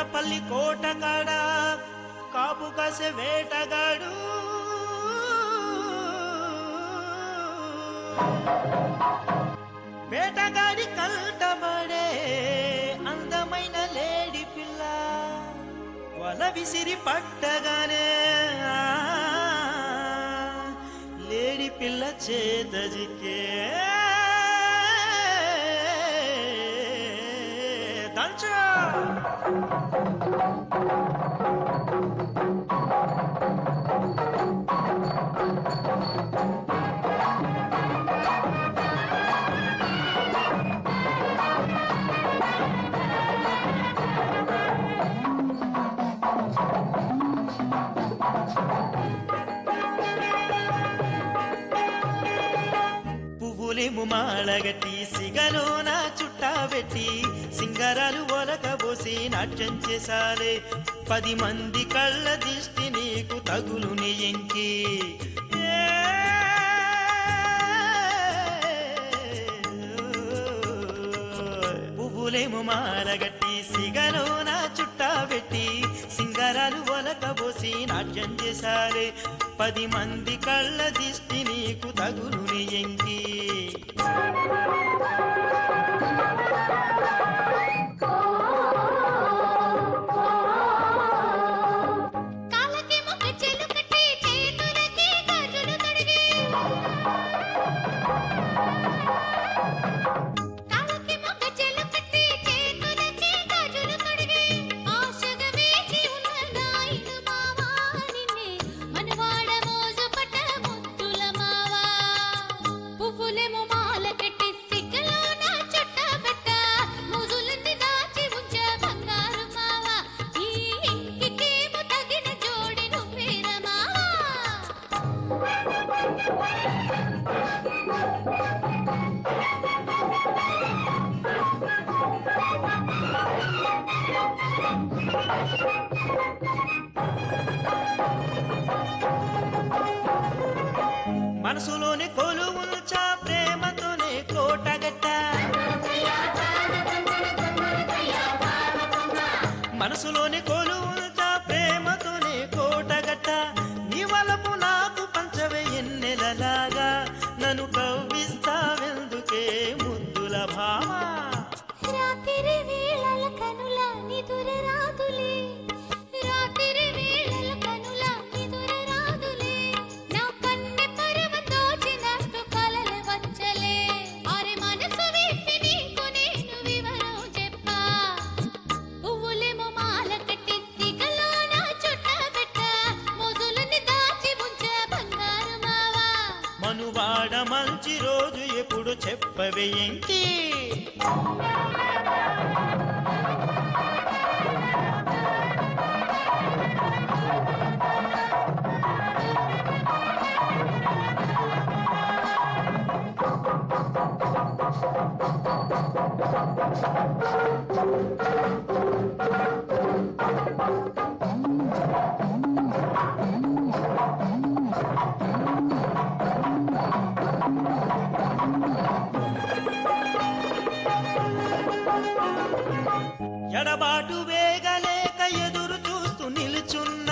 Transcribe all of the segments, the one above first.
కొండపల్లి కోటకాడ కాపు కాసే వేటగాడు వేటగాడి కంటబడే అందమైన లేడి పిల్ల వల విసిరి పట్టగానే లేడి పిల్ల చేతజికే దంచా పువ్వులేము మాళగట్టి సిగలోన చుట్టా పెట్టి సింగారాలు ఒలకబోసి నాట్యం చేసాలే 10 మంది కళ్ళ దిష్టి నీకు తగులుని ఎంకి పువ్వులేము మాలగట్టి సిగలోన చుట్టా పెట్టి సింగారాలు ఒలకబోసి నాట్యం చేసాలే 10 మంది కళ్ళ దిష్టి నీకు తగులుని ఎంకి మనసులోని కొలువుల్చా ప్రేమతోనే కోటగట్ట మనసులోని కొలువుల్చా ప్రేమతోనే కోటగట్ట నీ వలపు నాకు పంచవే ఎన్నెలలాగా నన్ను కవ్విస్తావెందుకే ముద్దుల భామా రాత్రి వేళల కనుల నిదుర రాదులే రాత్రి వేళల కనుల నిదుర రాదులే నా కన్నె పరవతో చిన్నట్టు కలల వచ్చలే అరే మనసు విప్పి నీకు నేను వివరం చెప్పా పువ్వులేమో మాల కట్టి సిగలోన చుట్ట పెట్ట మోజులని దాచి ఉంచే బంగారు మావా మనువాడ మంచి రోజు ఎప్పుడు చెప్పవే ఎంకి ఎడబాటు వేగలేక ఎదురు చూస్తూ నిలుచున్నా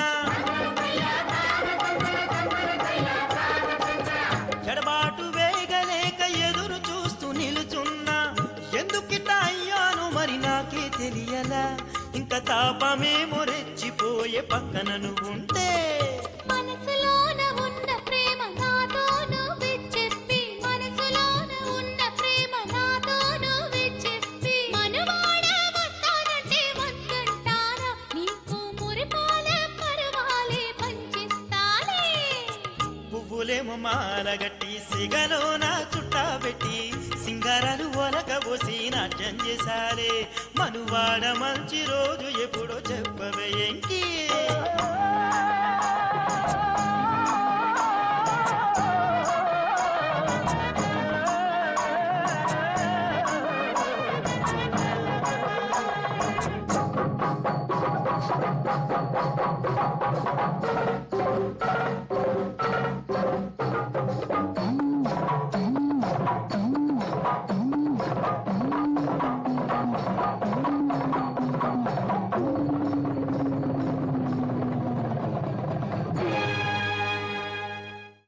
ఎడబాటు వేగలేక ఎదురు చూస్తూ నిలుచున్నా ఎందుకిట అయ్యాను మరి నాకే తెలియలా ఇంకా తాపమేమో రెచ్చిపోయే పక్కన నువ్వుంటే మనసులోన ఉన్న ప్రేమ నాతోను విచ్చెప్పి మనసులోన ఉన్న ప్రేమ నాతోను విచ్చెప్పి మనువాడ వస్తానంటే వద్దంటారా నీకు మురిపాల పరవాలే పంచిస్తాలే పువ్వులేమో మాలగట్టి సిగలోన చుట్టా పెట్టి సింగారాలు ఒలకబోసి నాట్యం చేసాలే మనువాడ మంచి రోజు ఎప్పుడో చెప్పవే ఎంకి